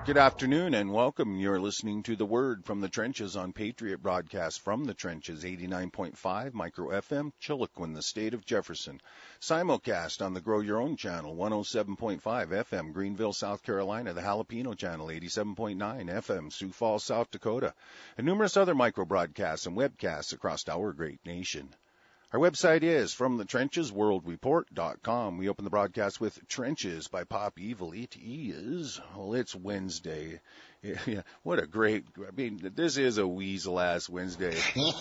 Good afternoon and welcome. You're listening to The Word from the Trenches on Patriot Broadcast from the Trenches, 89.5 Micro FM, Chiloquin, the state of Jefferson. Simulcast on the Grow Your Own channel, 107.5 FM, Greenville, South Carolina, the Jalapeno channel, 87.9 FM, Sioux Falls, South Dakota, and numerous other micro broadcasts and webcasts across our great nation. Our website is FromTheTrenchesWorldReport.com. We open the broadcast with Trenches by Pop Evil. It's Wednesday. Yeah, what a great, this is a weasel-ass Wednesday.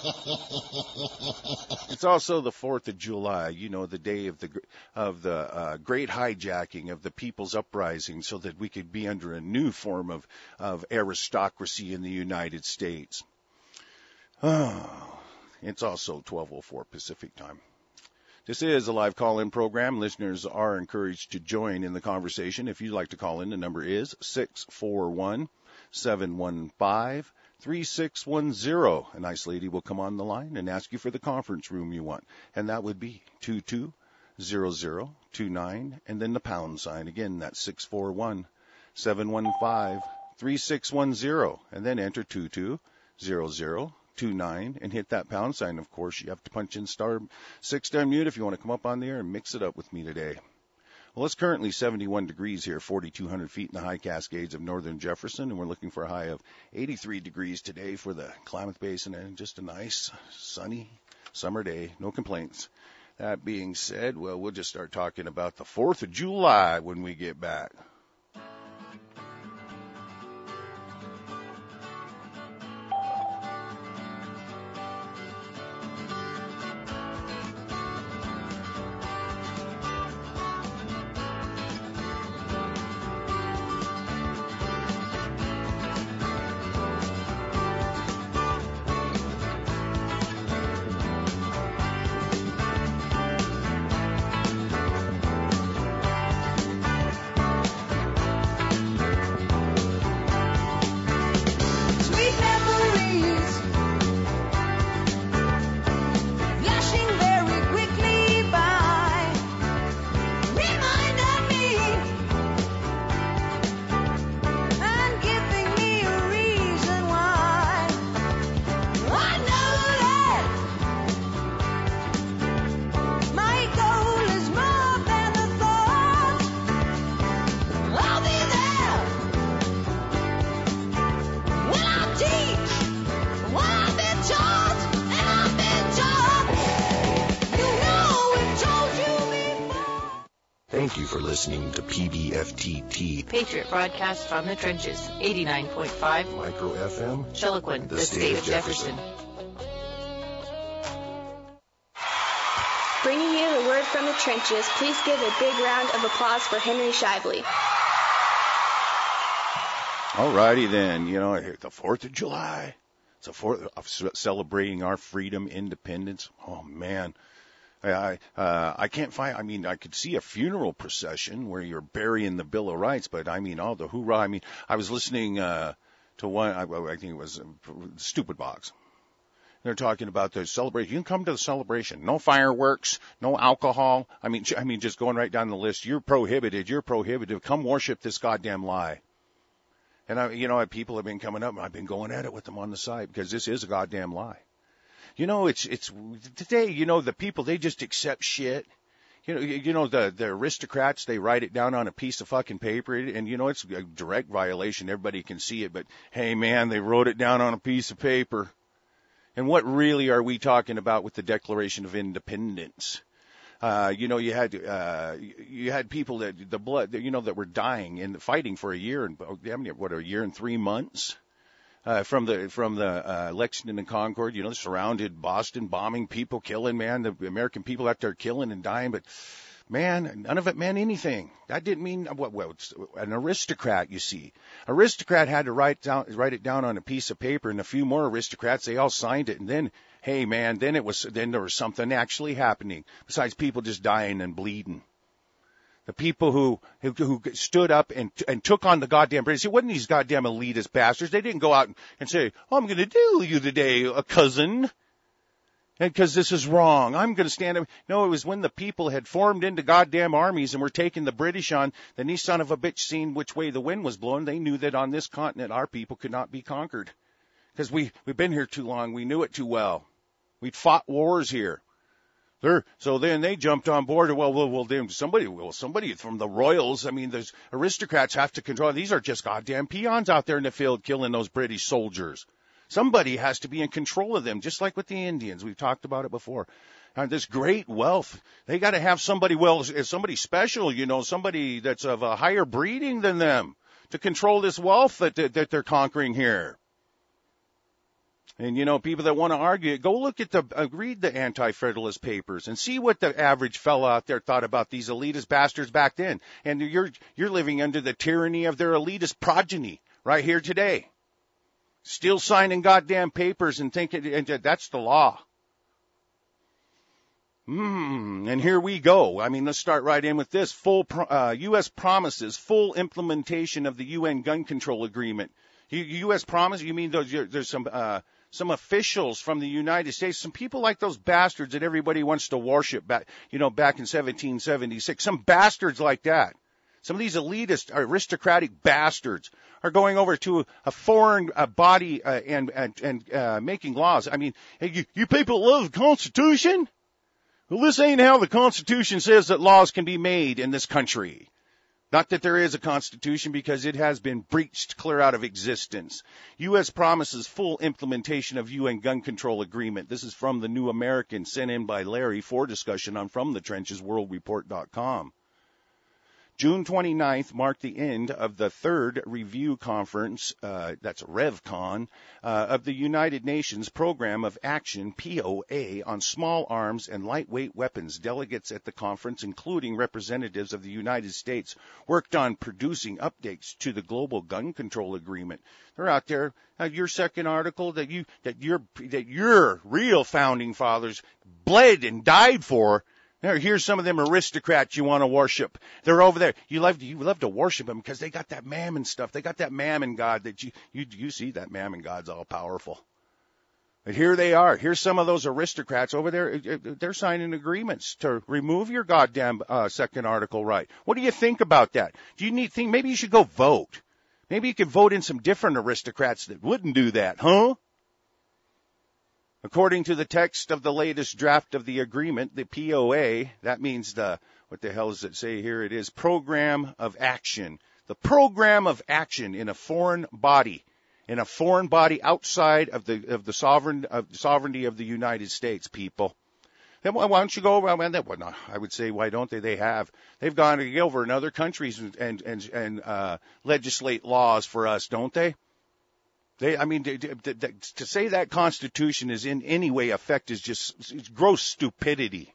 It's also the 4th of July, the day of the great hijacking of the People's Uprising so that we could be under a new form of aristocracy in the United States. It's also 12:04 Pacific time. This is a live call-in program. Listeners are encouraged to join in the conversation. If you'd like to call in, the number is 641-715-3610. A nice lady will come on the line and ask you for the conference room you want. And that would be 220029 and then the pound sign. Again, that's 641-715-3610. And then enter 220029 and hit that pound sign. Of course, you have to punch in *6 to unmute if you want to come up on the air and mix it up with me today. Well, it's currently 71 degrees here, 4,200 feet in the high Cascades of northern Jefferson, and we're looking for a high of 83 degrees today for the Klamath Basin, and just a nice, sunny summer day. No complaints. That being said, well, we'll just start talking about the 4th of July when we get back. Listening to PBFTT, Patriot Broadcast from the Trenches, 89.5 Micro FM, Chiloquin, the state of Jefferson. Bringing you the word from the trenches, please give a big round of applause for Henry Shively. All righty then, the 4th of July. It's a 4th of celebrating our freedom, independence. Oh, man. I can't find, I could see a funeral procession where you're burying the Bill of Rights, but all the hoorah. I was listening to one, I think it was Stupid Box. They're talking about the celebration. You can come to the celebration. No fireworks, no alcohol. Just going right down the list. You're prohibited. Come worship this goddamn lie. And people have been coming up, and I've been going at it with them on the side because this is a goddamn lie. It's today, the people, they just accept shit. The aristocrats, they write it down on a piece of fucking paper, and it's a direct violation. Everybody can see it, but hey, man, they wrote it down on a piece of paper. And what really are we talking about with the Declaration of Independence? You had people that were dying and fighting for a year and a year and 3 months. From the Lexington and Concord, surrounded Boston, bombing people, killing, man, the American people out there killing and dying, but man, none of it meant anything. That didn't mean it's an aristocrat, you see. Aristocrat had to write it down on a piece of paper, and a few more aristocrats, they all signed it, and then, hey man, then there was something actually happening besides people just dying and bleeding. The people who stood up and took on the goddamn British. It wasn't these goddamn elitist bastards. They didn't go out and say, "Oh, I'm going to do you today, a cousin." because this is wrong. I'm going to stand up. No, it was when the people had formed into goddamn armies and were taking the British on, then these son of a bitch seen which way the wind was blowing. They knew that on this continent our people could not be conquered. Because we've been here too long. We knew it too well. We'd fought wars here. So then they jumped on board. Then somebody from the royals, I mean, there's aristocrats have to control. These are just goddamn peons out there in the field killing those British soldiers. Somebody has to be in control of them, just like with the Indians. We've talked about it before. This great wealth, they got to have somebody special, somebody that's of a higher breeding than them to control this wealth that they're conquering here. And, people that want to argue it, go look at read the Anti-Federalist Papers and see what the average fellow out there thought about these elitist bastards back then. And you're living under the tyranny of their elitist progeny right here today. Still signing goddamn papers and thinking that's the law. And here we go. I mean, let's start right in with this. U.S. promises full implementation of the UN gun control agreement. U.S. promise? You mean there's some officials from the United States, some people like those bastards that everybody wants to worship back in 1776. Some bastards like that. Some of these elitist, aristocratic bastards are going over to a foreign body and making laws. I mean, hey, you people love the Constitution? Well, this ain't how the Constitution says that laws can be made in this country. Not that there is a Constitution, because it has been breached clear out of existence. U.S. promises full implementation of UN gun control agreement. This is from the New American, sent in by Larry for discussion on FromTheTrenchesWorldReport.com. June 29th marked the end of the third review conference, that's RevCon, of the United Nations Program of Action, POA, on small arms and lightweight weapons. Delegates at the conference, including representatives of the United States, worked on producing updates to the Global Gun Control Agreement. They're out there. Your second article that your real founding fathers bled and died for. Here's some of them aristocrats you want to worship. They're over there. You love to worship them because they got that mammon stuff. They got that mammon god that you see that mammon god's all powerful. But here they are. Here's some of those aristocrats over there. They're signing agreements to remove your goddamn second article right. What do you think about that? Do you think maybe you should go vote? Maybe you could vote in some different aristocrats that wouldn't do that, huh? According to the text of the latest draft of the agreement, the POA, that means what the hell does it say here? It is Program of Action. The Program of Action in a foreign body outside of the sovereignty of the United States, people. Then why don't you go around that? Well, no, I would say, why don't they? They've gone over in other countries and legislate laws for us, don't they? To say that Constitution is in any way effect is it's gross stupidity.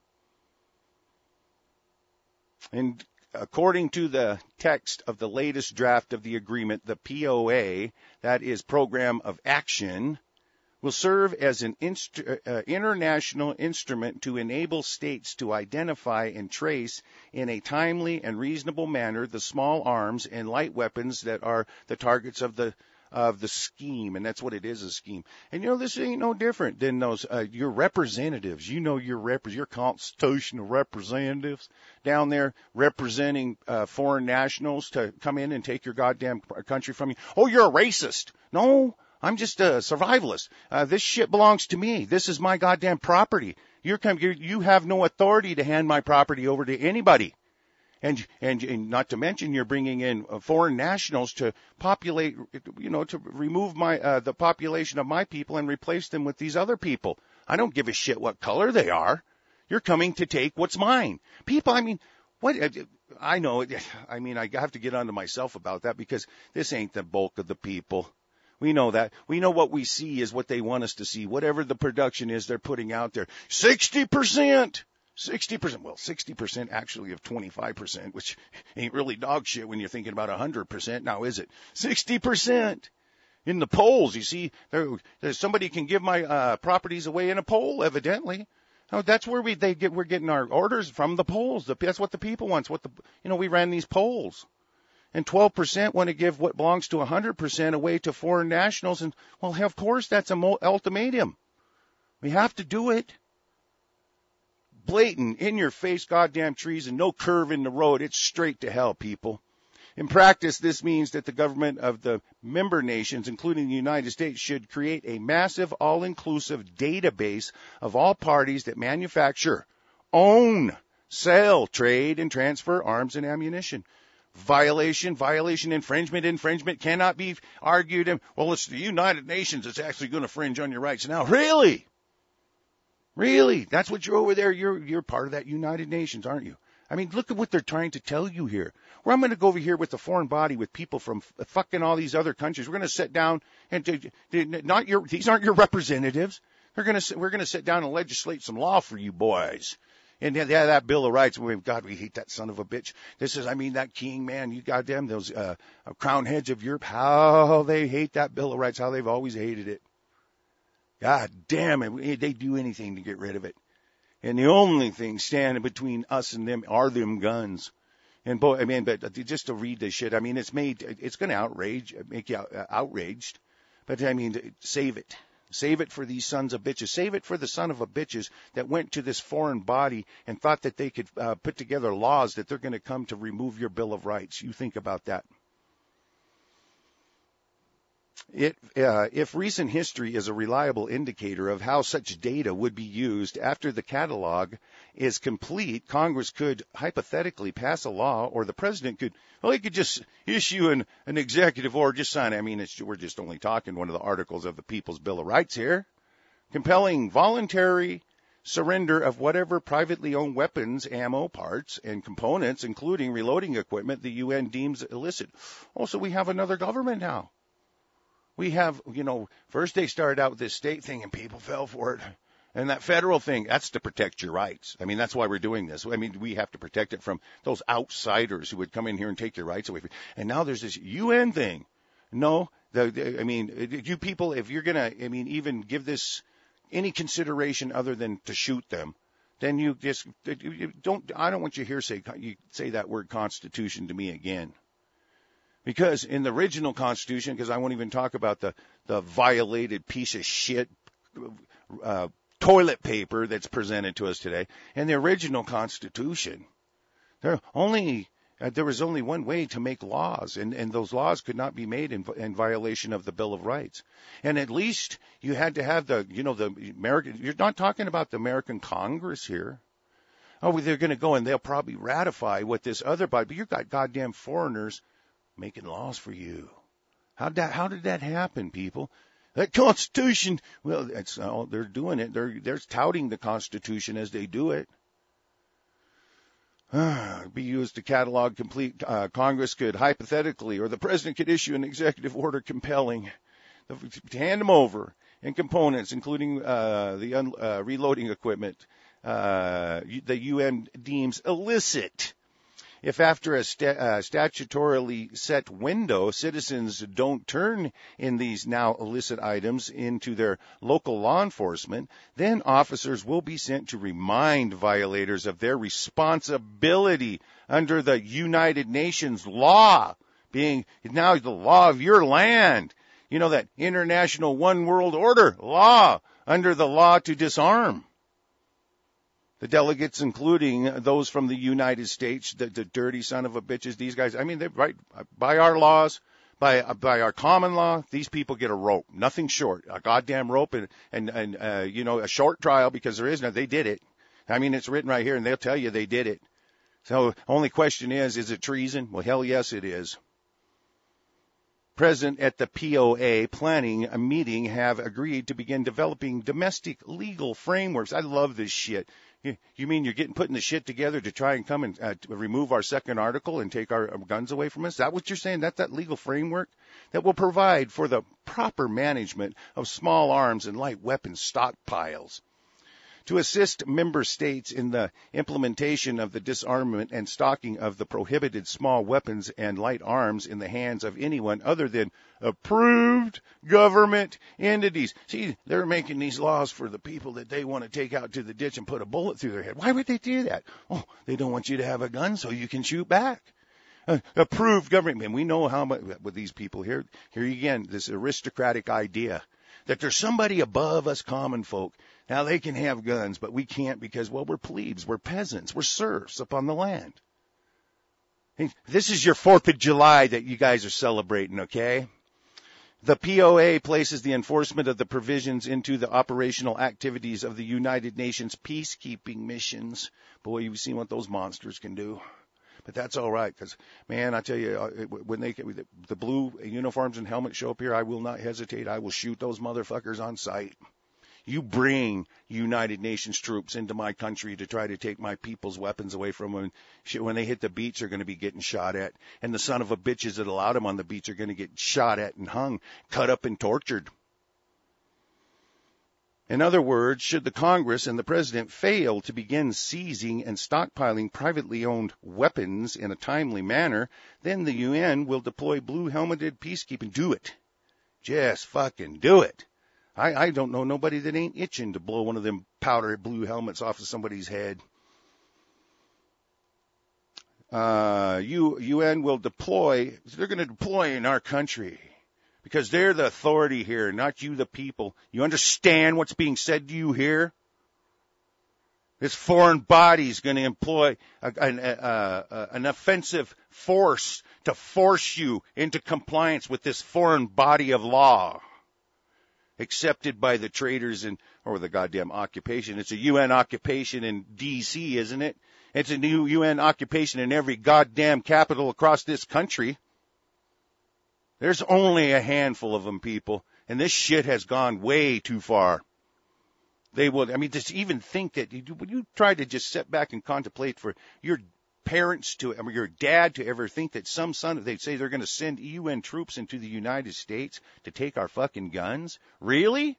And according to the text of the latest draft of the agreement, the POA, that is Program of Action, will serve as an international instrument to enable states to identify and trace in a timely and reasonable manner the small arms and light weapons that are the targets of the scheme, and that's what it is, a scheme. And this ain't no different than those your representatives. Your constitutional representatives down there representing foreign nationals to come in and take your goddamn country from you. Oh, you're a racist. No, I'm just a survivalist. This shit belongs to me. This is my goddamn property. You have no authority to hand my property over to anybody. And not to mention, you're bringing in foreign nationals to populate, to remove the population of my people and replace them with these other people. I don't give a shit what color they are. You're coming to take what's mine. People, what? I know. I have to get onto myself about that because this ain't the bulk of the people. We know that. We know what we see is what they want us to see. Whatever the production is they're putting out there. 60%. 60%, well, 60% actually of 25%, which ain't really dog shit when you're thinking about 100% now, is it? 60% in the polls. You see, there's somebody can give my properties away in a poll, evidently. Oh, that's where we're getting our orders from, the polls. That's what the people want. We ran these polls. And 12% want to give what belongs to 100% away to foreign nationals. And, well, of course, that's an ultimatum. We have to do it. blatant, in-your-face goddamn treason, no curve in the road. It's straight to hell, people. In practice, this means that the government of the member nations, including the United States, should create a massive, all-inclusive database of all parties that manufacture, own, sell, trade, and transfer arms and ammunition. Violation, infringement cannot be argued. Well, it's the United Nations that's actually going to infringe on your rights now. Really? Really? That's what you're over there. You're part of that United Nations, aren't you? I mean, look at what they're trying to tell you here. Where I'm going to go over here with the foreign body with people from fucking all these other countries. We're going to sit down and these aren't your representatives. We're going to sit down and legislate some law for you boys. And yeah, that Bill of Rights, God, we hate that son of a bitch. That king, man, you goddamn, those crown heads of Europe, how they hate that Bill of Rights, how they've always hated it. God damn it, they do anything to get rid of it. And the only thing standing between us and them are them guns. And but just to read this shit, it's going to make you outraged. But save it. Save it for these sons of bitches. Save it for the son of a bitches that went to this foreign body and thought that they could put together laws that they're going to come to remove your Bill of Rights. You think about that. If recent history is a reliable indicator of how such data would be used after the catalog is complete, Congress could hypothetically pass a law, or the president could just issue an executive order, just sign it. We're just only talking one of the articles of the People's Bill of Rights here, compelling voluntary surrender of whatever privately owned weapons, ammo, parts, and components, including reloading equipment, the UN deems illicit. Oh, so we have another government now. We have, first they started out with this state thing and people fell for it. And that federal thing, that's to protect your rights. That's why we're doing this. We have to protect it from those outsiders who would come in here and take your rights away from you. And now there's this UN thing. No, you people, if you're going to, even give this any consideration other than to shoot them, then you I don't want you here say that word Constitution to me again. Because in the original Constitution, because I won't even talk about the violated piece of shit toilet paper that's presented to us today, in the original Constitution, there was only one way to make laws, and those laws could not be made in violation of the Bill of Rights. And at least you had to have the American, you're not talking about the American Congress here. Oh, they're going to go and they'll probably ratify what this other body, but you've got goddamn foreigners making laws for you. How did that happen, people? That Constitution, well, they're doing it. They're touting the Constitution as they do it. Be used to catalog complete. Congress could hypothetically, or the president could issue an executive order compelling to hand them over and components, including the reloading equipment, the UN deems illicit. If after a statutorily set window, citizens don't turn in these now illicit items into their local law enforcement, then officers will be sent to remind violators of their responsibility under the United Nations law, being now the law of your land. That international one world order law under the law to disarm. The delegates, including those from the United States, the dirty son of a bitches, these guys, they're right by our laws, by our common law, these people get a rope, nothing short, a goddamn rope and a short trial because there is no, they did it. It's written right here and they'll tell you they did it. So only question is it treason? Well, hell yes, it is. Present at the POA planning a meeting have agreed to begin developing domestic legal frameworks. I love this shit. You mean you're putting the shit together to try and come and remove our second article and take our guns away from us? Is that what you're saying? That's that legal framework that will provide for the proper management of small arms and light weapons stockpiles. To assist member states in the implementation of the disarmament and stocking of the prohibited small weapons and light arms in the hands of anyone other than approved government entities. See, they're making these laws for the people that they want to take out to the ditch and put a bullet through their head. Why would they do that? Oh, they don't want you to have a gun so you can shoot back. Approved government. And we know how much with these people here again, this aristocratic idea that there's somebody above us common folk. Now, they can have guns, but we can't because, well, we're plebes, we're peasants, we're serfs up on the land. Hey, this is your 4th of July that you guys are celebrating, okay? The POA places the enforcement of the provisions into the operational activities of the United Nations peacekeeping missions. Boy, you've seen what those monsters can do. But that's all right, because, man, I tell you, when the blue uniforms and helmets show up here, I will not hesitate. I will shoot those motherfuckers on sight. You bring United Nations troops into my country to try to take my people's weapons away from them. When they hit the beach, they're going to be getting shot at. And the son of a bitches that allowed them on the beach are going to get shot at and hung, cut up and tortured. In other words, should the Congress and the President fail to begin seizing and stockpiling privately owned weapons in a timely manner, then the UN will deploy blue-helmeted peacekeeping. Do it. Just fucking do it. I don't know nobody that ain't itching to blow one of them powder blue helmets off of somebody's head. UN will deploy, they're going to deploy in our country because they're the authority here, not you, the people. You understand what's being said to you here? This foreign body is going to employ an offensive force to force you into compliance with this foreign body of law, accepted by the traitors or the goddamn occupation. It's a UN occupation in D.C., isn't it? It's a new UN occupation in every goddamn capital across this country. There's only a handful of them, people, and this shit has gone way too far. They will, just even think that when you try to just sit back and contemplate for your parents your dad to ever think that some son, they'd say they're going to send UN troops into the United States to take our fucking guns? Really?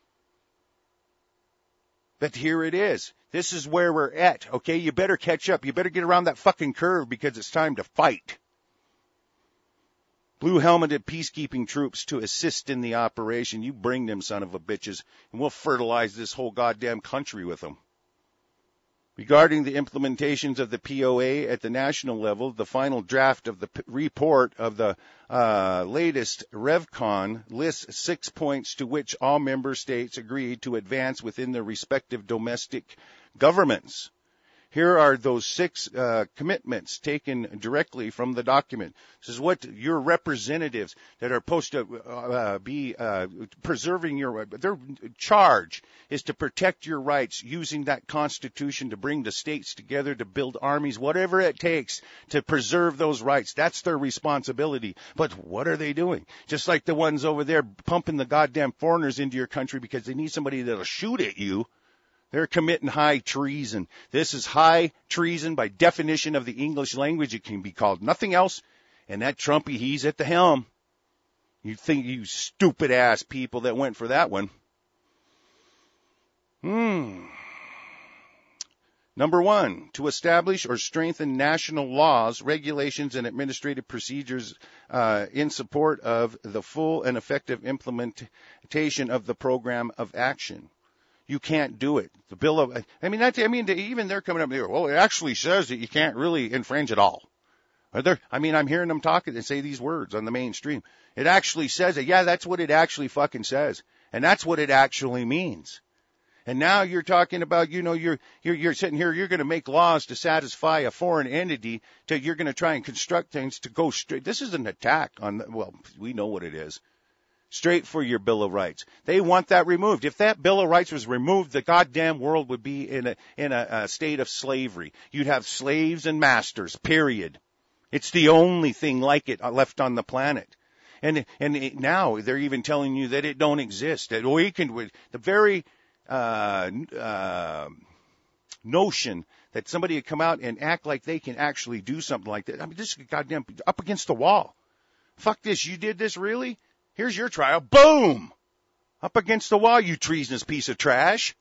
But here it is. This is where we're at, okay? You better catch up. You better get around that fucking curve because it's time to fight. Blue-helmeted peacekeeping troops to assist in the operation. You bring them, son of a bitches, and we'll fertilize this whole goddamn country with them. Regarding the implementations of the POA at the national level, the final draft of the report of the latest RevCon lists 6 points to which all member states agreed to advance within their respective domestic governments. Here are those 6 commitments taken directly from the document. This is what your representatives that are supposed to be preserving their charge is to protect your rights using that Constitution to bring the states together to build armies, whatever it takes to preserve those rights. That's their responsibility. But what are they doing? Just like the ones over there pumping the goddamn foreigners into your country because they need somebody that'll shoot at you. They're committing high treason. This is high treason by definition of the English language. It can be called nothing else. And that Trumpy, he's at the helm. You think, you stupid ass people that went for that one. Number 1, to establish or strengthen national laws, regulations, and administrative procedures in support of the full and effective implementation of the program of action. You can't do it. The bill of, even they're coming up there. Well, it actually says that you can't really infringe at all. I'm hearing them talking and say these words on the mainstream. It actually says it. Yeah, that's what it actually fucking says. And that's what it actually means. And now you're talking about, you're sitting here, you're going to make laws to satisfy a foreign entity, you're going to try and construct things to go straight. This is an attack on, we know what it is. Straight for your Bill of Rights. They want that removed. If that Bill of Rights was removed, the goddamn world would be in a state of slavery. You'd have slaves and masters, period. It's the only thing like it left on the planet. And now they're even telling you that it don't exist. That we can, the very notion that somebody would come out and act like they can actually do something like that. This is goddamn up against the wall. Fuck this. You did this, really? Here's your trial. Boom! Up against the wall, you treasonous piece of trash.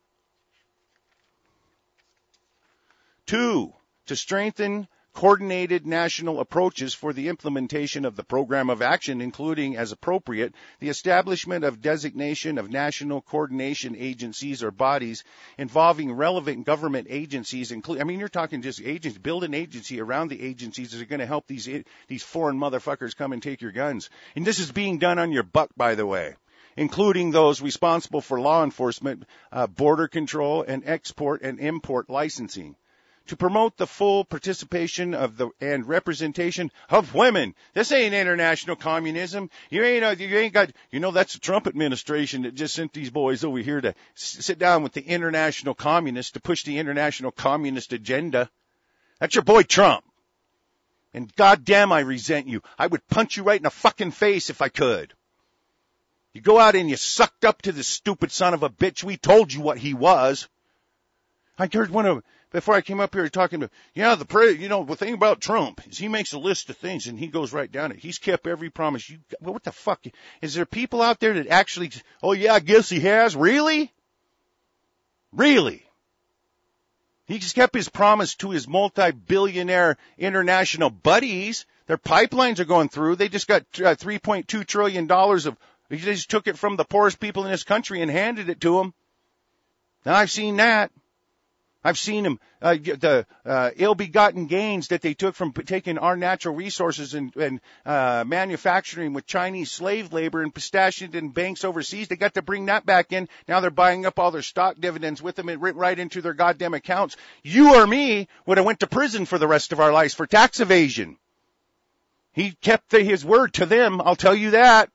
2, to strengthen coordinated national approaches for the implementation of the program of action, including, as appropriate, the establishment of designation of national coordination agencies or bodies involving relevant government agencies. You're talking just agents. Build an agency around the agencies that are going to help these foreign motherfuckers come and take your guns. And this is being done on your buck, by the way. including those responsible for law enforcement, border control, and export and import licensing. To promote the full participation and representation of women. This ain't international communism. You ain't got, that's the Trump administration that just sent these boys over here to sit down with the international communists to push the international communist agenda. That's your boy Trump. And goddamn, I resent you. I would punch you right in the fucking face if I could. You go out and you sucked up to this stupid son of a bitch. We told you what he was. I heard before I came up here talking about, the thing about Trump is he makes a list of things and he goes right down it. He's kept every promise. What the fuck? Is there people out there that actually, oh yeah, I guess he has? Really? Really? He just kept his promise to his multi-billionaire international buddies. Their pipelines are going through. They just got $3.2 trillion they just took it from the poorest people in this country and handed it to them. Now I've seen that. I've seen them, the ill-begotten gains that they took from taking our natural resources and manufacturing with Chinese slave labor and pistaching it in banks overseas. They got to bring that back in. Now they're buying up all their stock dividends with them and right into their goddamn accounts. You or me would have went to prison for the rest of our lives for tax evasion. He kept his word to them, I'll tell you that.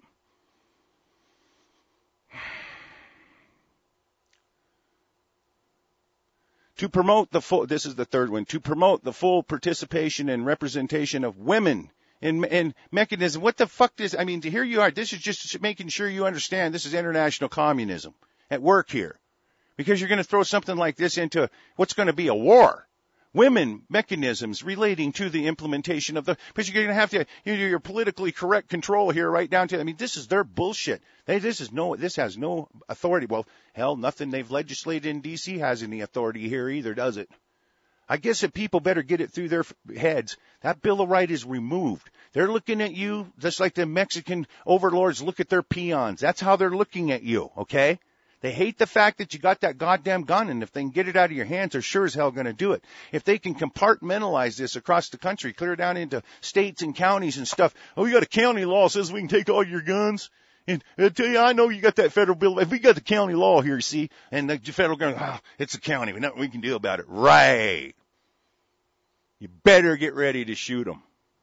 To promote this is the third one, to promote the full participation and representation of women in mechanism. What the fuck here you are. This is just making sure you understand this is international communism at work here. Because you're going to throw something like this into what's going to be a war. Women mechanisms relating to the implementation of because you're going to have to, your politically correct control here right down to, this is their bullshit. This has no authority. Well, hell, nothing they've legislated in D.C. has any authority here either, does it? I guess that people better get it through their heads. That Bill of Rights is removed. They're looking at you just like the Mexican overlords look at their peons. That's how they're looking at you, okay? They hate the fact that you got that goddamn gun, and if they can get it out of your hands, they're sure as hell going to do it. If they can compartmentalize this across the country, clear down into states and counties and stuff. Oh, you got a county law that says we can take all your guns. And I tell you, I know you got that federal bill. If we got the county law here, see, and the federal government, it's a county. Nothing we can do about it. Right. You better get ready to shoot them.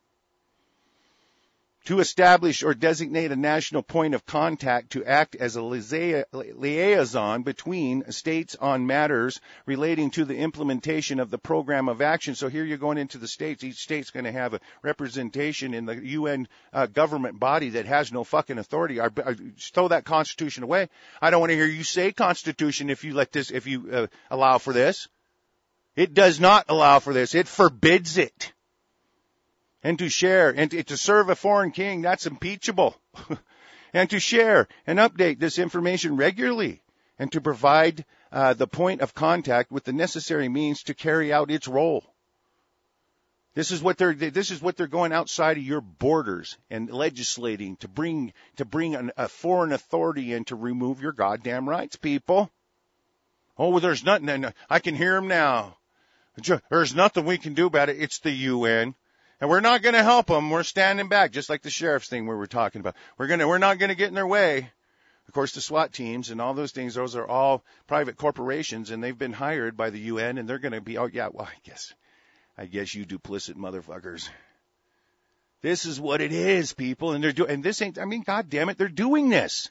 To establish or designate a national point of contact to act as a liaison between states on matters relating to the implementation of the program of action. So here you're going into the states. Each state's going to have a representation in the UN government body that has no fucking authority. Throw that Constitution away. I don't want to hear you say Constitution if you allow for this. It does not allow for this. It forbids it. And to share, and to serve a foreign king, that's impeachable. And to share and update this information regularly, and to provide the point of contact with the necessary means to carry out its role. This is what they're going outside of your borders and legislating to bring a foreign authority in to remove your goddamn rights, people. Oh, well, there's nothing. I can hear them now. There's nothing we can do about it. It's the UN. And we're not going to help them. We're standing back, just like the sheriff's thing we were talking about. We're not going to get in their way. Of course, the SWAT teams and all those things, those are all private corporations, and they've been hired by the UN, and they're going to be, I guess you duplicit motherfuckers. This is what it is, people, and this ain't, God damn it, they're doing this.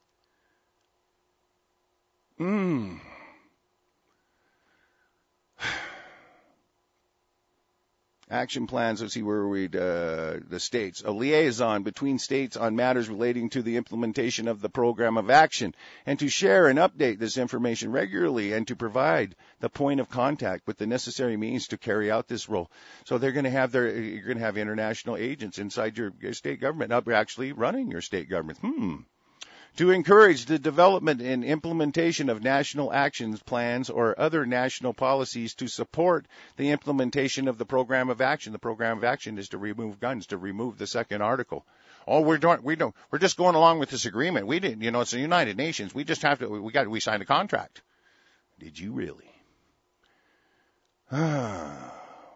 Action plans, let's see where we the states. A liaison between states on matters relating to the implementation of the program of action, and to share and update this information regularly, and to provide the point of contact with the necessary means to carry out this role. So you're going to have international agents inside your state government, actually running your state government. To encourage the development and implementation of national actions plans or other national policies to support the implementation of the program of action. The program of action is to remove guns, to remove the second article. Oh, we're just going along with this agreement. We didn't, it's the United Nations. We just have to, we signed a contract. Did you really?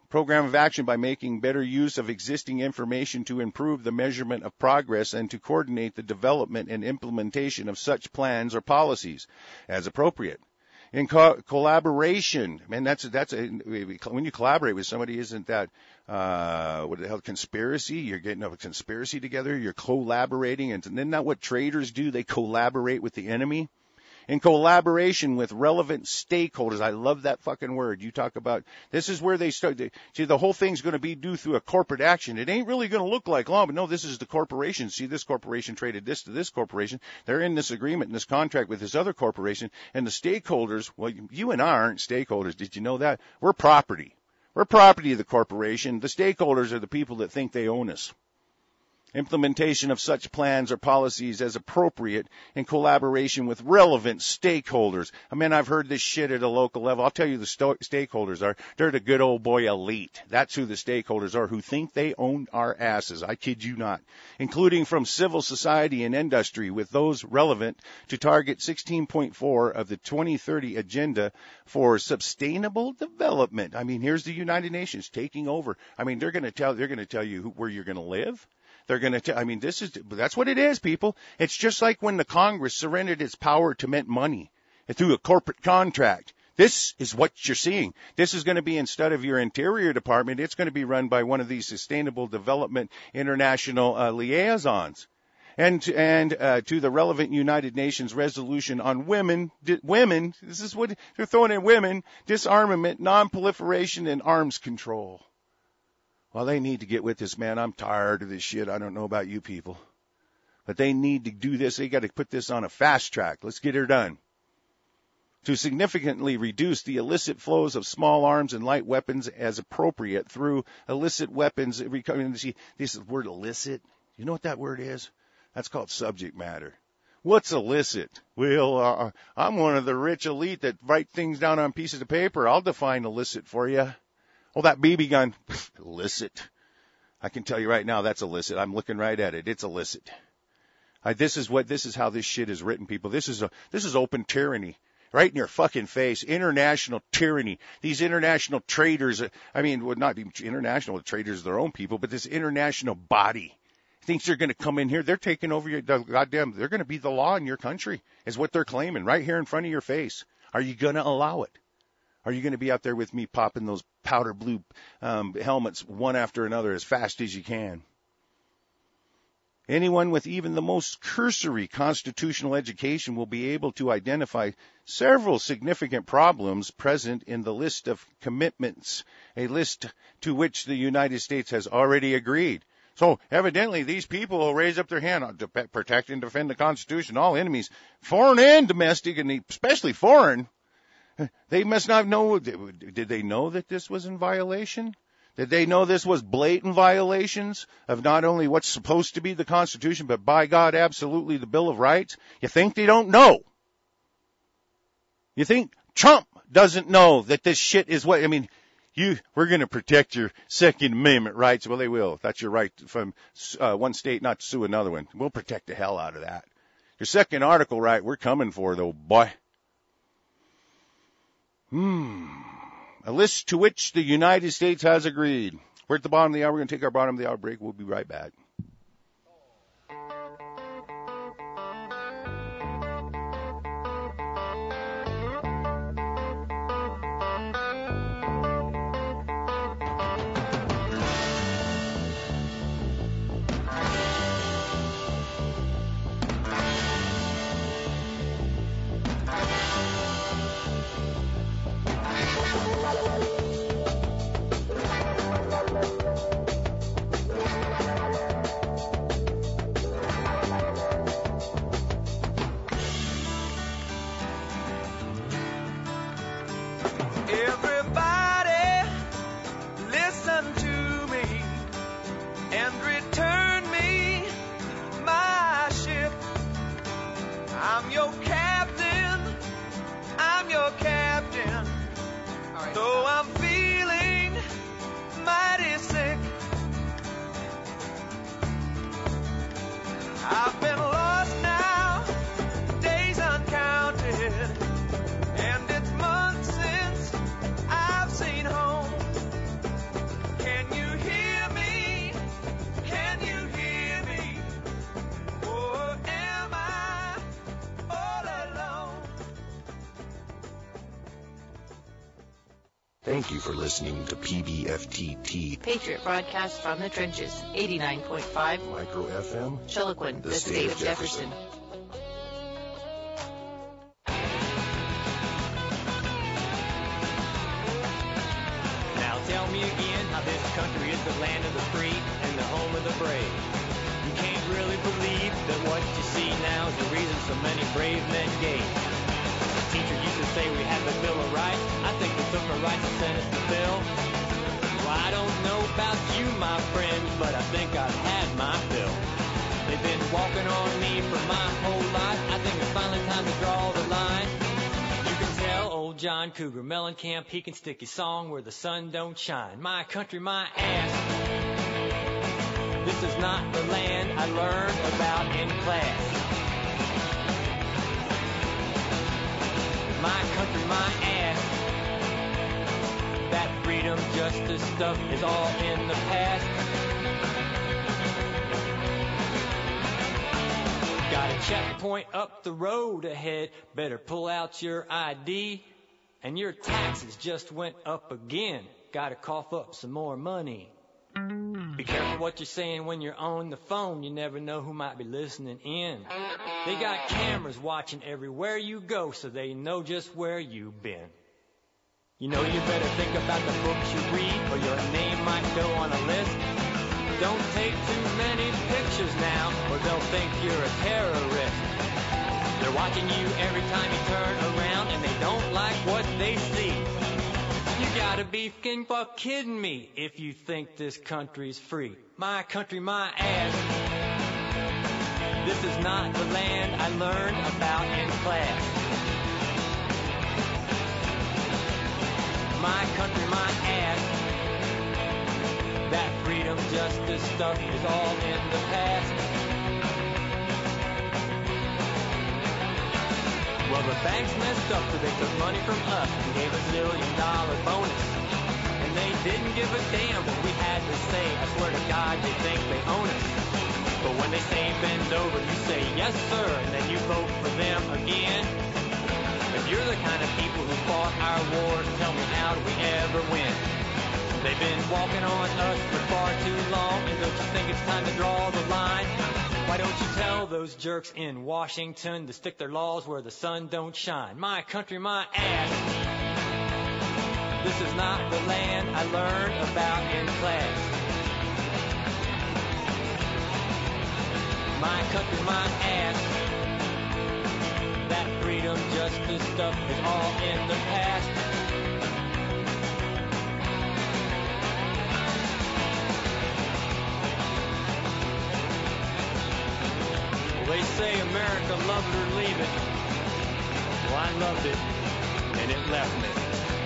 program of action by making better use of existing information to improve the measurement of progress and to coordinate the development and implementation of such plans or policies as appropriate. In collaboration, man, when you collaborate with somebody, isn't that what the hell, conspiracy? You're getting a conspiracy together, you're collaborating, and isn't that what traitors do? They collaborate with the enemy. In collaboration with relevant stakeholders. I love that fucking word. You talk about, this is where they start. See, the whole thing's going to be due through a corporate action. It ain't really going to look like law, but no, this is the corporation. See, this corporation traded this to this corporation. They're in this agreement, in this contract with this other corporation. And the stakeholders, well, you and I aren't stakeholders. Did you know that? We're property. We're property of the corporation. The stakeholders are the people that think they own us. Implementation of such plans or policies as appropriate in collaboration with relevant stakeholders. I mean, I've heard this shit at a local level. I'll tell you the stakeholders are. They're the good old boy elite. That's who the stakeholders are, who think they own our asses. I kid you not. Including from civil society and industry, with those relevant to target 16.4 of the 2030 Agenda for Sustainable Development. I mean, here's the United Nations taking over. I mean, they're going to tell you where you're going to live. They're going to, that's what it is, people. It's just like when the Congress surrendered its power to mint money through a corporate contract. This is what you're seeing. This is going to be, instead of your Interior Department, it's going to be run by one of these Sustainable Development International liaisons. And to the relevant United Nations resolution on women, this is what they're throwing in: women, disarmament, non-proliferation, and arms control. Well, they need to get with this, man. I'm tired of this shit. I don't know about you people. But they need to do this. They got to put this on a fast track. Let's get her done. To significantly reduce the illicit flows of small arms and light weapons as appropriate through illicit weapons. See, this word illicit, you know what that word is? That's called subject matter. What's illicit? Well, I'm one of the rich elite that write things down on pieces of paper. I'll define illicit for you. Oh, that BB gun, illicit. I can tell you right now, that's illicit. I'm looking right at it. It's illicit. This is how this shit is written, people. This is open tyranny. Right in your fucking face. International tyranny. These international traders, would not be international traders of their own people, but this international body thinks they're going to come in here. They're taking over they're going to be the law in your country, is what they're claiming right here in front of your face. Are you going to allow it? Are you going to be out there with me popping those powder blue helmets one after another as fast as you can? Anyone with even the most cursory constitutional education will be able to identify several significant problems present in the list of commitments, a list to which the United States has already agreed. So evidently these people will raise up their hand to protect and defend the Constitution, all enemies, foreign and domestic, and especially foreign. They must not know. Did they know that this was in violation? Did they know this was blatant violations of not only what's supposed to be the Constitution, but by God, absolutely the Bill of Rights? You think they don't know? You think Trump doesn't know that this shit is what, we're going to protect your Second Amendment rights. Well, they will. That's your right from one state not to sue another one. We'll protect the hell out of that. Your second article right, we're coming for, though, boy. A list to which the United States has agreed. We're at the bottom of the hour. We're going to take our bottom of the hour break. We'll be right back. Thank you for listening to PBFTT. Patriot broadcast from the trenches. 89.5 Micro FM. Chiloquin, the state of Jefferson. Now tell me again how this country is the land of the free and the home of the brave. You can't really believe that what you see now is the reason so many brave men gave. The teacher used to say we had the Bill of Rights. I think they took our rights and sent us the bill. Well, I don't know about you, my friends, but I think I've had my fill. They've been walking on me for my whole life. I think it's finally time to draw the line. You can tell old John Cougar Mellencamp, he can stick his song where the sun don't shine. My country, my ass. This is not the land I learned about in class. My country, my ass. That freedom, justice stuff is all in the past. Got a checkpoint up the road ahead. Better pull out your ID. And your taxes just went up again. Gotta cough up some more money. Be careful what you're saying when you're on the phone. You never know who might be listening in. They got cameras watching everywhere you go, so they know just where you've been. You know you better think about the books you read, or your name might go on a list. Don't take too many pictures now, or they'll think you're a terrorist. They're watching you every time you turn around, and they don't like what they see. You gotta be fuck kidding me if you think this country's free. My country, my ass. This is not the land I learned about in class. My country, my ass. That freedom, justice stuff is all in the past. Well, the banks messed up, so they took money from us and gave a $1 zillion bonus. And they didn't give a damn what we had to say. I swear to God, they think they own us. But when they say bend over, you say yes, sir, and then you vote for them again. If you're the kind of people who fought our wars, tell me how do we ever win? They've been walking on us for far too long, and don't you think it's time to draw the line? Why don't you tell those jerks in Washington to stick their laws where the sun don't shine? My country, my ass. This is not the land I learned about in class. My country, my ass. That freedom, justice stuff is all in the past. They say America love it or leave it. Well, I loved it, and it left me.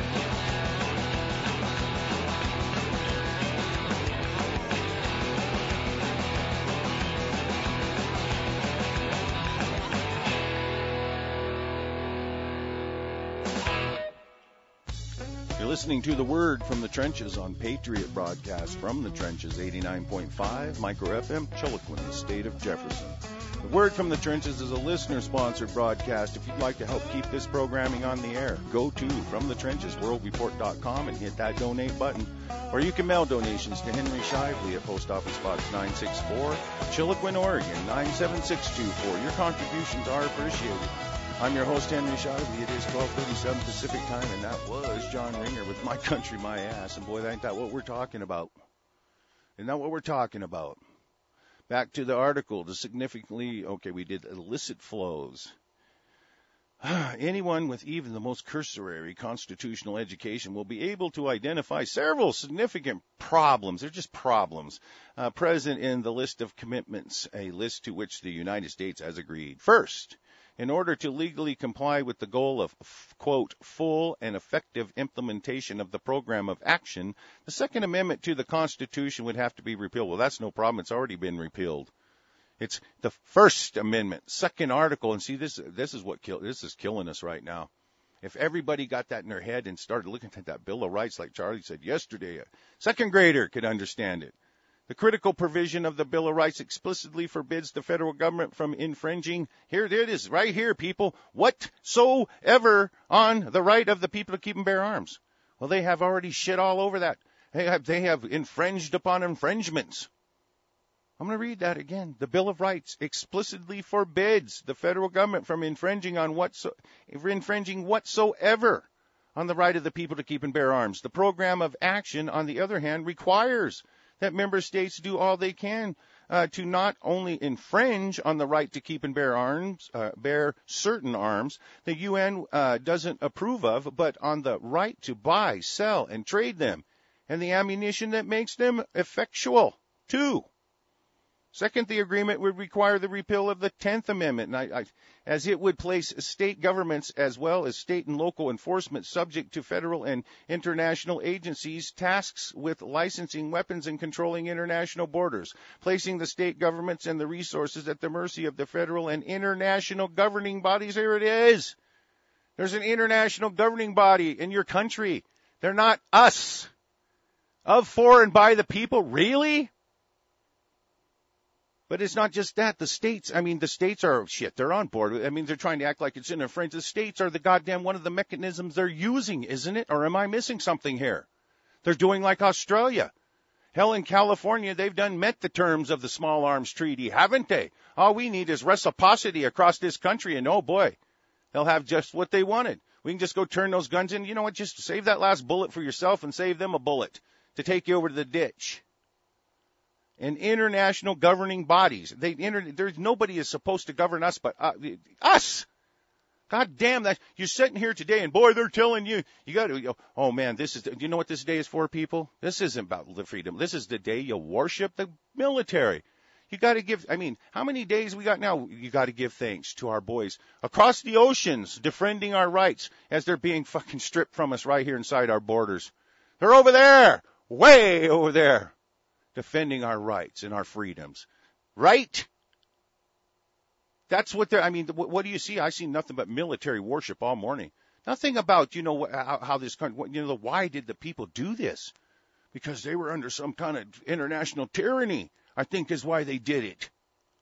You're listening to The Word from the Trenches on Patriot broadcast from the Trenches, 89.5 Micro FM, Chiloquin, the state of Jefferson. The Word from the Trenches is a listener-sponsored broadcast. If you'd like to help keep this programming on the air, go to FromTheTrenchesWorldReport.com and hit that donate button. Or you can mail donations to Henry Shively at Post Office Box 964, Chiloquin, Oregon 97624. Your contributions are appreciated. I'm your host, Henry Shively. It is 12:37 Pacific time, and that was John Ringer with My Country, My Ass. And boy, ain't that what we're talking about. Isn't that what we're talking about? Back to the article, we did illicit flows. Anyone with even the most cursory constitutional education will be able to identify several significant problems. They're just problems present in the list of commitments, a list to which the United States has agreed. First, in order to legally comply with the goal of, quote, full and effective implementation of the program of action, the Second Amendment to the Constitution would have to be repealed. Well, that's no problem. It's already been repealed. It's the First Amendment, second article. And see, this is killing us right now. If everybody got that in their head and started looking at that Bill of Rights, like Charlie said yesterday, a second grader could understand it. The critical provision of the Bill of Rights explicitly forbids the federal government from infringing, here it is, right here, people, whatsoever on the right of the people to keep and bear arms. Well, they have already shit all over that. They have infringed upon infringements. I'm going to read that again. The Bill of Rights explicitly forbids the federal government from infringing whatsoever on the right of the people to keep and bear arms. The program of action, on the other hand, requires that member states do all they can to not only infringe on the right to keep and bear arms, bear certain arms the UN doesn't approve of, but on the right to buy, sell, and trade them, and the ammunition that makes them effectual, too. Second, the agreement would require the repeal of the 10th Amendment, as it would place state governments as well as state and local enforcement subject to federal and international agencies' tasks with licensing weapons and controlling international borders, placing the state governments and the resources at the mercy of the federal and international governing bodies. Here it is. There's an international governing body in your country. They're not us. Of, for, and by the people. Really? But it's not just that. The states are shit. They're on board. They're trying to act like it's in their friends. The states are the goddamn one of the mechanisms they're using, isn't it? Or am I missing something here? They're doing like Australia. Hell, in California, they've met the terms of the Small Arms Treaty, haven't they? All we need is reciprocity across this country, and oh boy, they'll have just what they wanted. We can just go turn those guns in. You know what? Just save that last bullet for yourself and save them a bullet to take you over to the ditch. And international governing bodies. There's nobody is supposed to govern us but us. God damn that. You're sitting here today and boy, they're telling you, you got to, oh man, do you know what this day is for, people? This isn't about the freedom. This is the day you worship the military. You got to give, how many days we got now? You got to give thanks to our boys across the oceans defending our rights as they're being fucking stripped from us right here inside our borders. They're over there, way over there. Defending our rights and our freedoms. Right? That's what they're, what do you see? I see nothing but military worship all morning. Nothing about, how this country, why did the people do this? Because they were under some kind of international tyranny, I think is why they did it.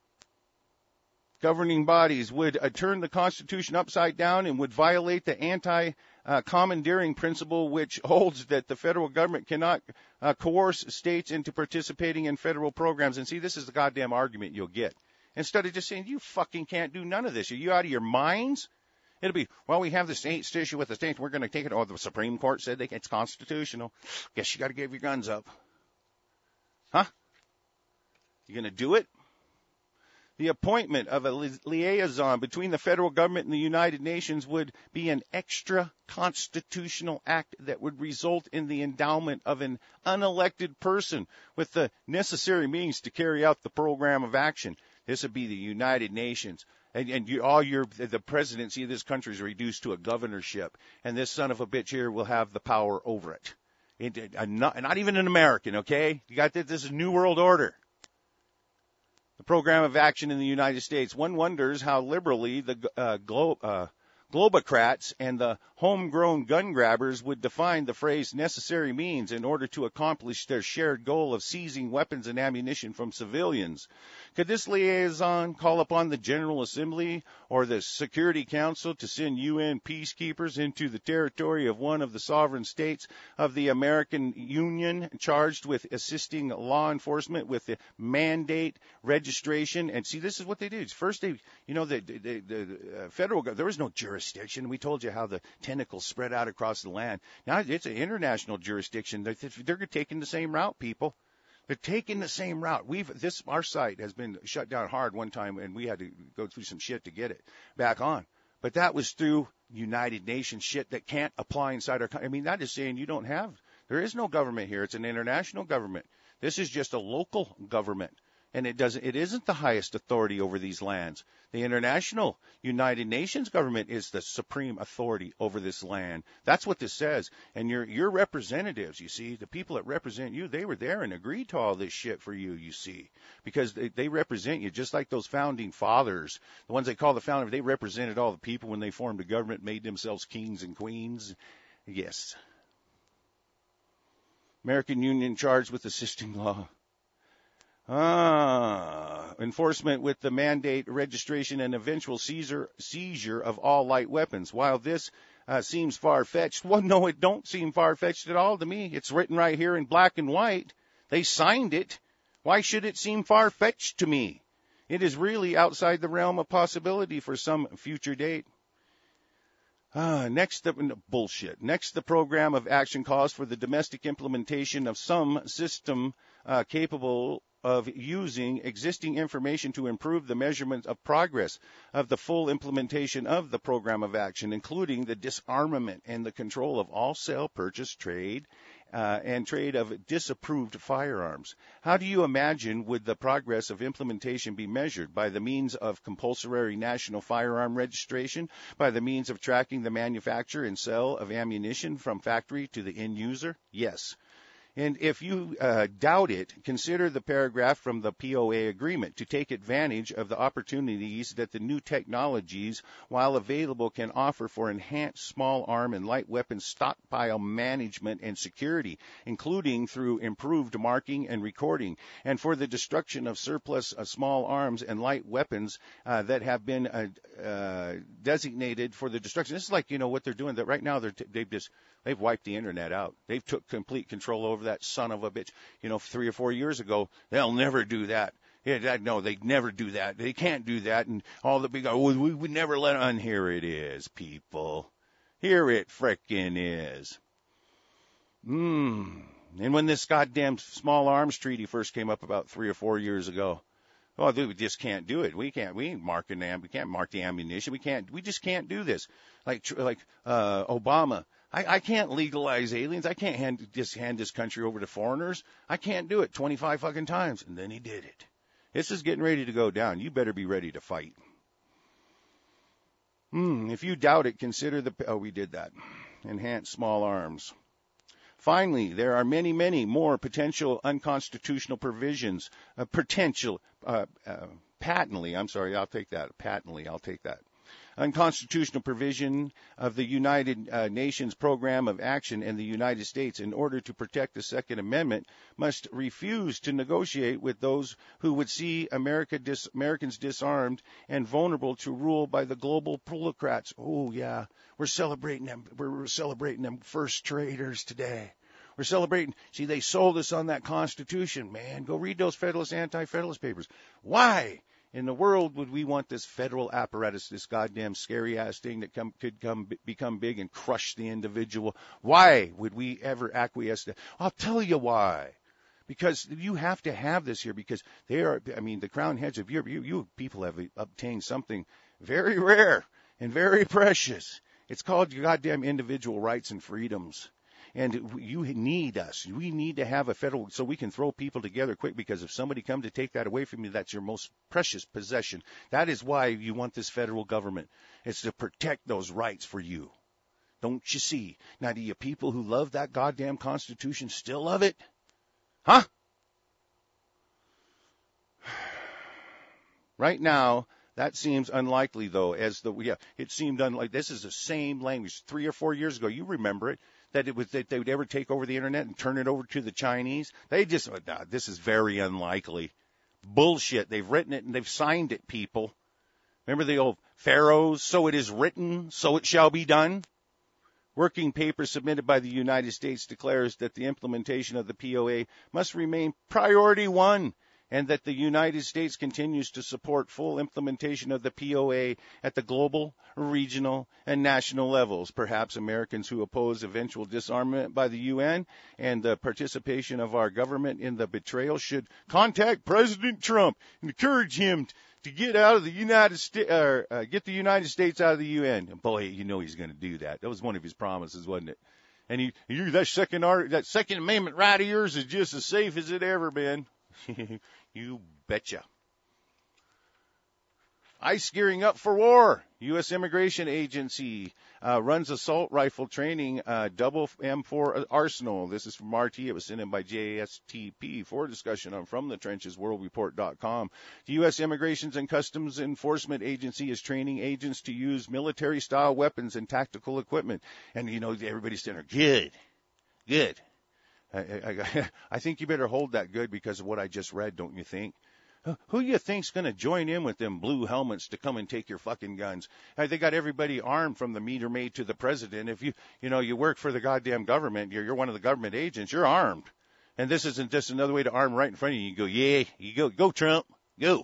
Governing bodies would turn the Constitution upside down and would violate the anti-commandeering principle, which holds that the federal government cannot coerce states into participating in federal programs. And see, this is the goddamn argument you'll get. Instead of just saying, you fucking can't do none of this. Are you out of your minds? It'll be, well, we have the states issue with the states. We're going to take it. Oh, the Supreme Court said it's constitutional. Guess you got to give your guns up. Huh? You going to do it? The appointment of a liaison between the federal government and the United Nations would be an extra constitutional act that would result in the endowment of an unelected person with the necessary means to carry out the program of action. This would be the United Nations. And the presidency of this country is reduced to a governorship. And this son of a bitch here will have the power over it. Not even an American, okay? You got this is New World Order. The program of action in the United States. One wonders how liberally the globocrats and the homegrown gun grabbers would define the phrase necessary means in order to accomplish their shared goal of seizing weapons and ammunition from civilians. Could this liaison call upon the General Assembly or the Security Council to send UN peacekeepers into the territory of one of the sovereign states of the American Union charged with assisting law enforcement with the mandate registration? And see, this is what they do. First, the federal government, there was no jurisdiction. We told you how the tentacles spread out across the land. Now it's an international jurisdiction. They're taking the same route, people. They're taking the same route. Our site has been shut down hard one time, and we had to go through some shit to get it back on. But that was through United Nations shit that can't apply inside our country. That is saying there is no government here. It's an international government. This is just a local government. And it isn't the highest authority over these lands. The international United Nations government is the supreme authority over this land. That's what this says. And your representatives, you see, the people that represent you, they were there and agreed to all this shit for you, you see. Because they represent you just like those founding fathers. The ones they call the founders, they represented all the people when they formed a government, made themselves kings and queens. Yes. American Union charged with assisting law. Enforcement with the mandate, registration, and eventual seizure of all light weapons. While this seems far-fetched. Well, no, it don't seem far-fetched at all to me. It's written right here in black and white. They signed it. Why should it seem far-fetched to me? It is really outside the realm of possibility for some future date. Next, the program of action calls for the domestic implementation of some system capable of using existing information to improve the measurement of progress of the full implementation of the program of action, including the disarmament and the control of all sale, purchase, trade, and trade of disapproved firearms. How do you imagine would the progress of implementation be measured? By the means of compulsory national firearm registration? By the means of tracking the manufacture and sale of ammunition from factory to the end user? Yes. And if you doubt it, consider the paragraph from the POA agreement to take advantage of the opportunities that the new technologies, while available, can offer for enhanced small arm and light weapons stockpile management and security, including through improved marking and recording, and for the destruction of surplus small arms and light weapons that have been designated for the destruction. This is like, what they're doing. That right now they've wiped the internet out. They've took complete control over that son of a bitch. 3 or 4 years ago, they'll never do that. No, they never do that. They can't do that. And all the big, we would never let on. Here it is, people. Here it frickin' is. And when this goddamn small arms treaty first came up about 3 or 4 years ago, we just can't do it. We ain't marking we can't mark the ammunition. We just can't do this. Like Obama. I can't legalize aliens. I can't hand this country over to foreigners. I can't do it 25 fucking times. And then he did it. This is getting ready to go down. You better be ready to fight. If you doubt it, consider we did that. Enhanced small arms. Finally, there are many, many more potential unconstitutional provisions. Patently, I'll take that. Unconstitutional provision of the United Nations Program of Action, and the United States, in order to protect the Second Amendment, must refuse to negotiate with those who would see Americans disarmed and vulnerable to rule by the global plutocrats. Oh, yeah, we're celebrating them. We're celebrating them first traders today. We're celebrating. See, they sold us on that Constitution, man. Go read those Federalist, Anti-Federalist papers. Why in the world would we want this federal apparatus, this goddamn scary-ass thing that could become big and crush the individual? Why would we ever acquiesce to that? I'll tell you why. Because you have to have this here, because the crown heads of you people have obtained something very rare and very precious. It's called your goddamn individual rights and freedoms. And you need us. We need to have a federal, so we can throw people together quick, because if somebody come to take that away from you, that's your most precious possession. That is why you want this federal government. It's to protect those rights for you. Don't you see? Now, do you people who love that goddamn Constitution still love it? Huh? Right now, that seems unlikely, though, it seemed unlikely. This is the same language 3 or 4 years ago. You remember it. That they would ever take over the internet and turn it over to the Chinese. This is very unlikely. Bullshit. They've written it and they've signed it, people. Remember the old pharaohs? So it is written, so it shall be done. Working paper submitted by the United States declares that the implementation of the POA must remain priority one, and that the United States continues to support full implementation of the POA at the global, regional, and national levels. Perhaps Americans who oppose eventual disarmament by the UN and the participation of our government in the betrayal should contact President Trump and encourage him to get out of the United States, get the United States out of the UN. And boy, he's going to do that. That was one of his promises, wasn't it? And that Second Amendment right of yours is just as safe as it ever been. You betcha. ICE gearing up for war. U.S. Immigration Agency runs assault rifle training, double M4 arsenal. This is from RT. It was sent in by JSTP for discussion on FromTheTrenchesWorldReport.com. The U.S. Immigrations and Customs Enforcement Agency is training agents to use military-style weapons and tactical equipment. And, everybody's saying, good. I think you better hold that good because of what I just read, don't you think? Who you think's going to join in with them blue helmets to come and take your fucking guns? They got everybody armed from the meter maid to the president. If you work for the goddamn government, you're one of the government agents, you're armed. And this isn't just another way to arm right in front of you. You go, yeah, you go Trump, go.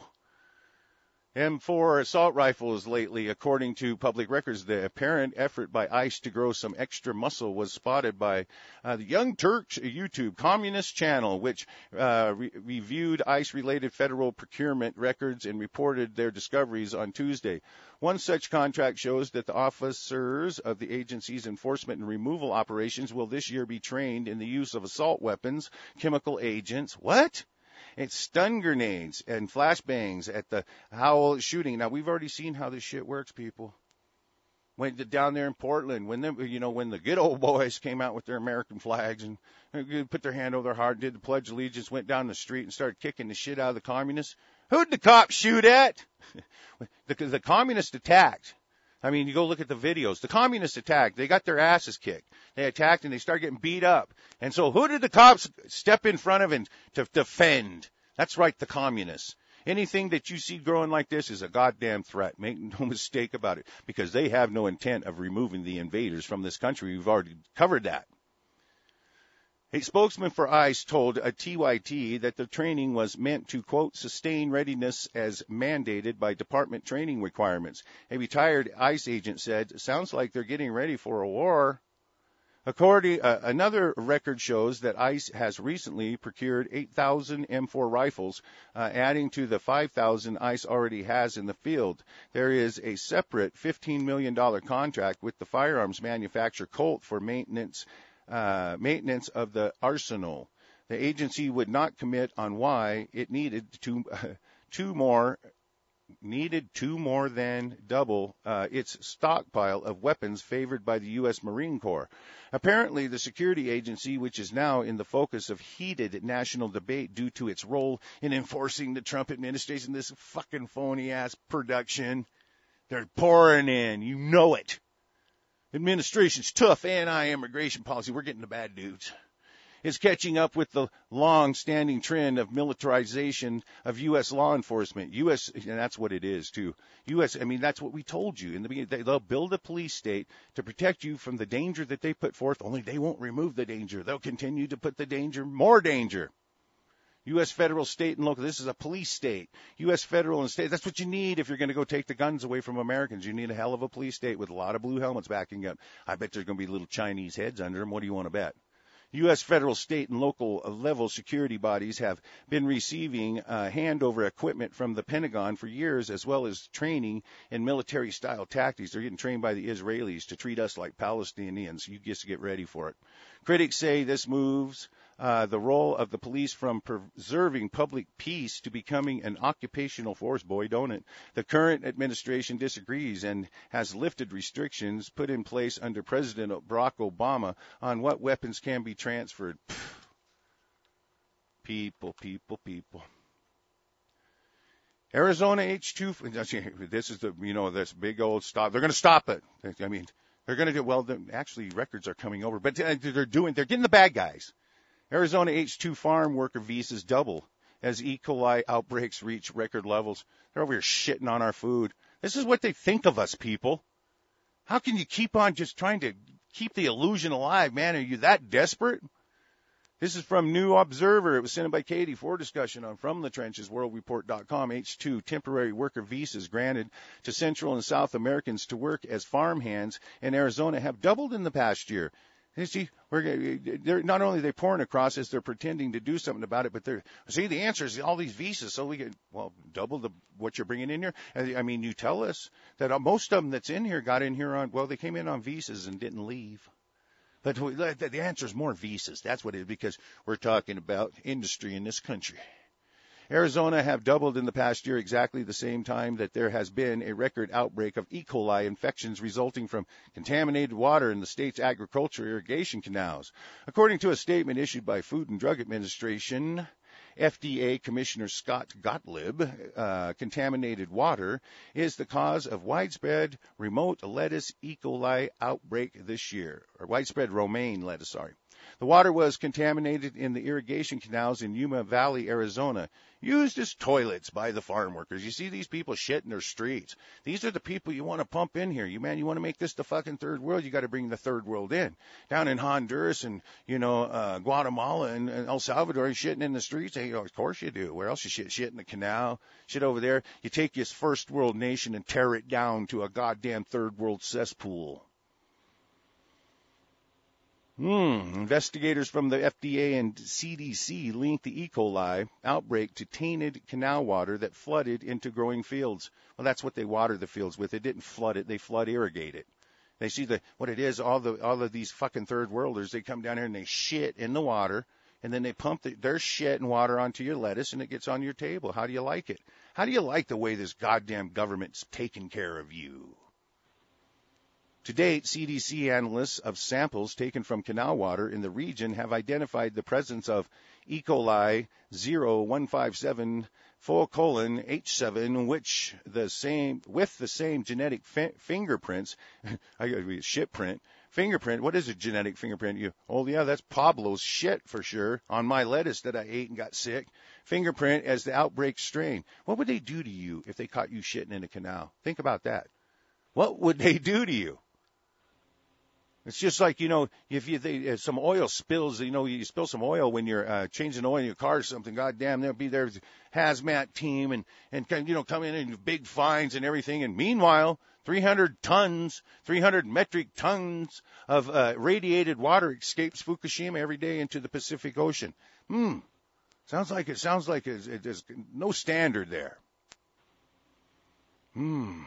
M4 assault rifles lately, according to public records. The apparent effort by ICE to grow some extra muscle was spotted by the Young Turks YouTube communist channel, which reviewed ICE-related federal procurement records and reported their discoveries on Tuesday. One such contract shows that the officers of the agency's enforcement and removal operations will this year be trained in the use of assault weapons, chemical agents. What? It's stun grenades and flashbangs at the Howell shooting. Now, we've already seen how this shit works, people. Went down there in Portland when the good old boys came out with their American flags and put their hand over their heart, did the Pledge of Allegiance, went down the street and started kicking the shit out of the communists. Who'd the cops shoot at? The communists attacked. I mean, you go look at the videos. The communists attacked. They got their asses kicked. They attacked and they started getting beat up. And so who did the cops step in front of and to defend? That's right, the communists. Anything that you see growing like this is a goddamn threat. Make no mistake about it, because they have no intent of removing the invaders from this country. We've already covered that. A spokesman for ICE told a TYT that the training was meant to, quote, sustain readiness as mandated by department training requirements. A retired ICE agent said, sounds like they're getting ready for a war. Another record shows that ICE has recently procured 8,000 M4 rifles, adding to the 5,000 ICE already has in the field. There is a separate $15 million contract with the firearms manufacturer Colt for maintenance of the arsenal. The agency would not commit on why it needed two more than double its stockpile of weapons favored by the U.S. Marine Corps. Apparently, the security agency, which is now in the focus of heated national debate due to its role in enforcing the Trump administration, this fucking phony-ass production, they're pouring in. You know it. Administration's tough anti-immigration policy. We're getting the bad dudes. Is catching up with the long-standing trend of militarization of U.S. law enforcement. U.S. and that's what it is too. U.S. I mean, that's what we told you in the beginning. They'll build a police state to protect you from the danger that they put forth. Only they won't remove the danger. They'll continue to put the danger, more danger. U.S. federal, state, and local. This is a police state. U.S. federal and state. That's what you need if you're going to go take the guns away from Americans. You need a hell of a police state with a lot of blue helmets backing up. I bet there's going to be little Chinese heads under them. What do you want to bet? U.S. federal, state, and local level security bodies have been receiving handover equipment from the Pentagon for years, as well as training in military-style tactics. They're getting trained by the Israelis to treat us like Palestinians. You just get ready for it. Critics say this moves the role of the police from preserving public peace to becoming an occupational force. Boy, don't it. The current administration disagrees and has lifted restrictions put in place under President Barack Obama on what weapons can be transferred. People. Arizona H2, this is this big old stop. They're going to stop it. I mean, they're going to do, actually records are coming over, but they're getting the bad guys. Arizona H2 farm worker visas double as E. coli outbreaks reach record levels. They're over here shitting on our food. This is what they think of us, people. How can you keep on just trying to keep the illusion alive, man? Are you that desperate? This is from New Observer. It was sent by Katie for discussion on FromTheTrenchesWorldReport.com. H2 temporary worker visas granted to Central and South Americans to work as farmhands in Arizona have doubled in the past year. You see, they're not only they pouring across as they're pretending to do something about it, but the answer is all these visas. So we get, double what you're bringing in here. I mean, you tell us that most of them that's in here got in here they came in on visas and didn't leave. But the answer is more visas. That's what it is, because we're talking about industry in this country. Arizona have doubled in the past year, exactly the same time that there has been a record outbreak of E. coli infections resulting from contaminated water in the state's agriculture irrigation canals. According to a statement issued by Food and Drug Administration, FDA Commissioner Scott Gottlieb, contaminated water is the cause of widespread remote lettuce E. coli outbreak this year, or widespread romaine lettuce, The water was contaminated in the irrigation canals in Yuma Valley, Arizona, used as toilets by the farm workers. You see these people shit in their streets. These are the people you want to pump in here. You want to make this the fucking third world, you got to bring the third world in. Down in Honduras and, Guatemala and El Salvador, shitting in the streets. Hey, of course you do. Where else you shit in the canal? Shit over there. You take this first world nation and tear it down to a goddamn third world cesspool. Investigators from the FDA and CDC linked the E. coli outbreak to tainted canal water that flooded into growing fields. Well, that's what they water the fields with. They didn't flood it. They flood irrigate it. They see what it is. All of these fucking third worlders, they come down here and they shit in the water, and then they pump their shit and water onto your lettuce, and it gets on your table. How do you like it? How do you like the way this goddamn government's taking care of you? To date, CDC analysts of samples taken from canal water in the region have identified the presence of E. coli 0157:H7, with the same genetic fingerprints. I got to be a shit print. Fingerprint. What is a genetic fingerprint? That's Pablo's shit for sure on my lettuce that I ate and got sick. Fingerprint as the outbreak strain. What would they do to you if they caught you shitting in a canal? Think about that. What would they do to you? It's just like, if some oil spills, you spill some oil when you're changing oil in your car or something, goddamn, there'll be their hazmat team and come in and big fines and everything. And meanwhile, 300 metric tons of radiated water escapes Fukushima every day into the Pacific Ocean. Sounds like there's no standard there. The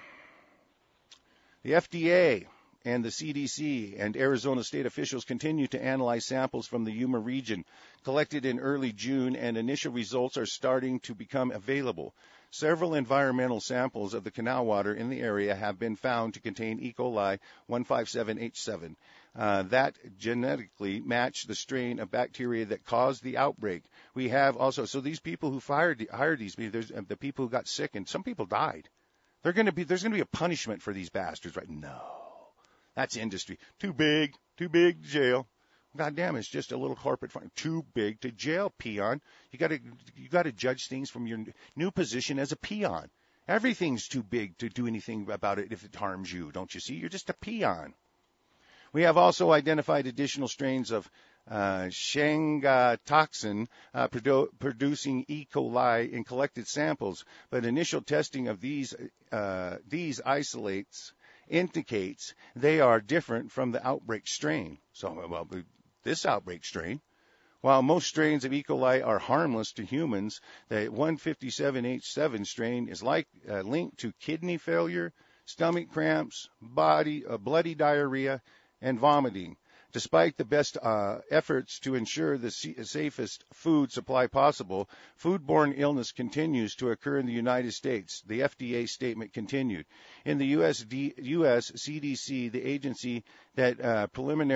FDA and the CDC and Arizona state officials continue to analyze samples from the Yuma region collected in early June, and initial results are starting to become available. Several environmental samples of the canal water in the area have been found to contain E. coli 157H7 that genetically match the strain of bacteria that caused the outbreak. We have also, so these people who hired these people, there's the people who got sick, and some people died. There's going to be a punishment for these bastards, right? No. That's industry. Too big to jail. God damn, it's just a little corporate fund. Too big to jail, peon. You got to judge things from your new position as a peon. Everything's too big to do anything about it if it harms you, don't you see? You're just a peon. We have also identified additional strains of Shanga toxin producing E. coli in collected samples, but initial testing of these isolates indicates they are different from the outbreak strain. This outbreak strain, while most strains of E. coli are harmless to humans, the 157H7 strain is linked to kidney failure, stomach cramps, bloody diarrhea, and vomiting. Despite the best efforts to ensure the safest food supply possible, foodborne illness continues to occur in the United States, the FDA statement continued. In the U.S. CDC, the agency that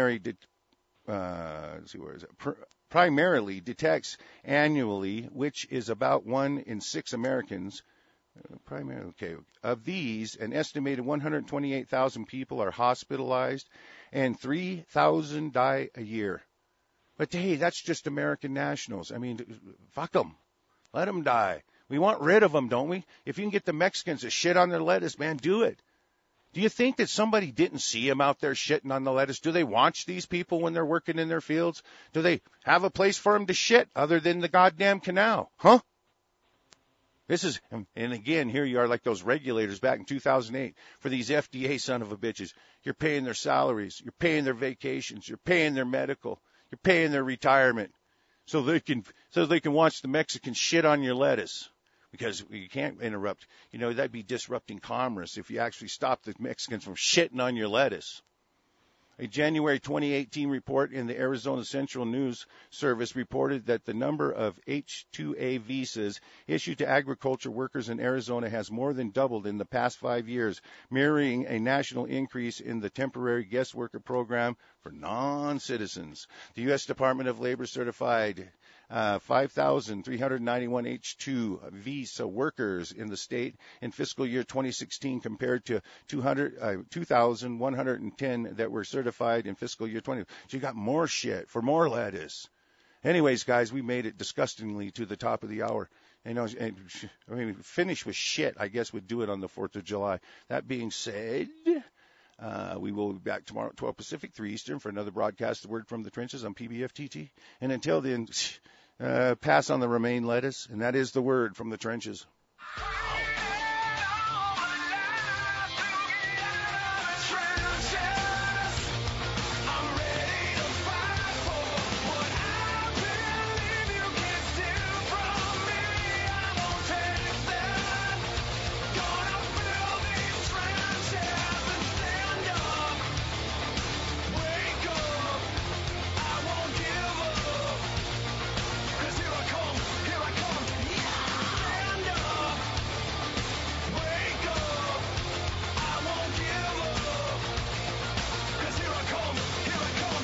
primarily detects annually, which is about 1 in 6 Americans. Of these, an estimated 128,000 people are hospitalized and 3,000 die a year. But hey, that's just American nationals. I mean, fuck them. Let them die. We want rid of them, don't we? If you can get the Mexicans to shit on their lettuce, man, do it. Do you think that somebody didn't see them out there shitting on the lettuce? Do they watch these people when they're working in their fields? Do they have a place for them to shit other than the goddamn canal? Huh? And again, here you are like those regulators back in 2008 for these FDA son of a bitches. You're paying their salaries. You're paying their vacations. You're paying their medical. You're paying their retirement so they can watch the Mexicans shit on your lettuce. Because you can't interrupt. That'd be disrupting commerce if you actually stop the Mexicans from shitting on your lettuce. A January 2018 report in the Arizona Central News Service reported that the number of H-2A visas issued to agriculture workers in Arizona has more than doubled in the past 5 years, mirroring a national increase in the temporary guest worker program for non-citizens. The U.S. Department of Labor certified 5,391 H-2 visa workers in the state in fiscal year 2016 compared to 2,110 that were certified in fiscal year 20. So you got more shit for more lettuce. Anyways, guys, we made it disgustingly to the top of the hour. Finish with shit, I guess, would do it on the 4th of July. That being said, we will be back tomorrow at 12 Pacific, 3 Eastern for another broadcast, The Word from the Trenches on PBFTT. And until then, pass on the romaine lettuce, and that is the word from the trenches.